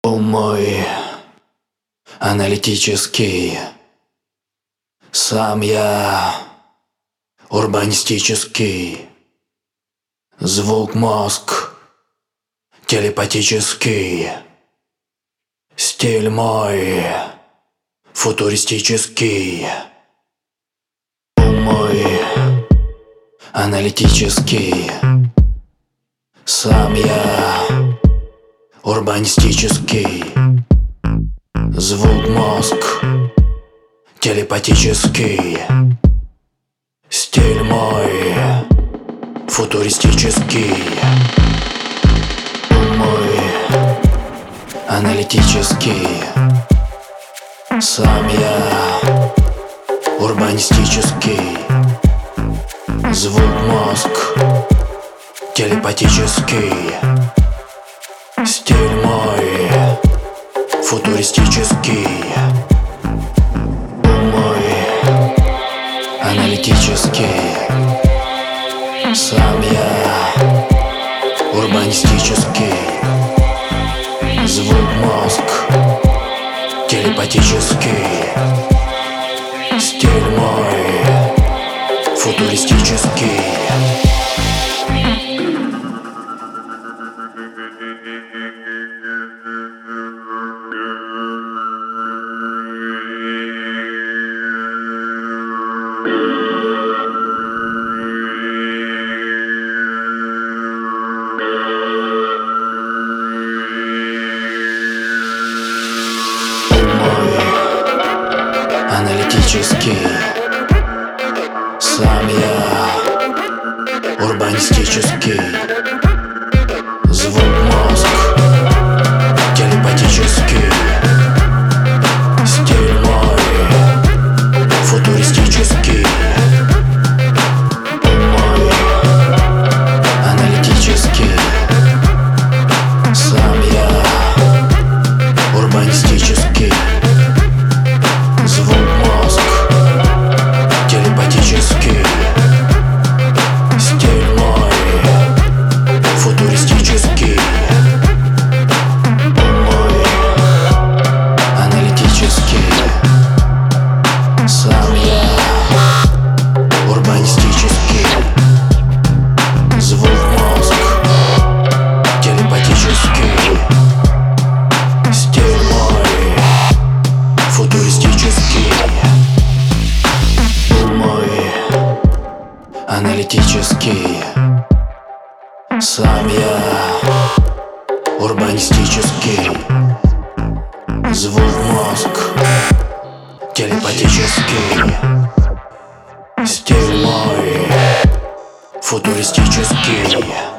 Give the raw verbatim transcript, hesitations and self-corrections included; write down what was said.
Ум мой аналитический, сам я урбанистический. Звук мозг телепатический. Стиль мой футуристический. Ум мой аналитический, сам я урбанистический. Звук мозг телепатический. Стиль мой футуристический. Ум мой аналитический, сам я урбанистический. Звук мозг телепатический. Стиль мой футуристический. Ум мой аналитический, сам я урбанистический. Звук мозг телепатический. Стиль мой футуристический. Аналитический, сам я урбанистический. Звук мозг телепатический. Стиль мой футуристический. Ум мой аналитический, сам я урбанистический. Звук мозг телепатический. Стиль мой футуристический. Ум мой аналитический, сам я урбанистический. Звук мозг телепатический. Стиль мой футуристический. Ум мой аналитический, сам я урбанистический. Звук мозг телепатический. Стиль мой футуристический.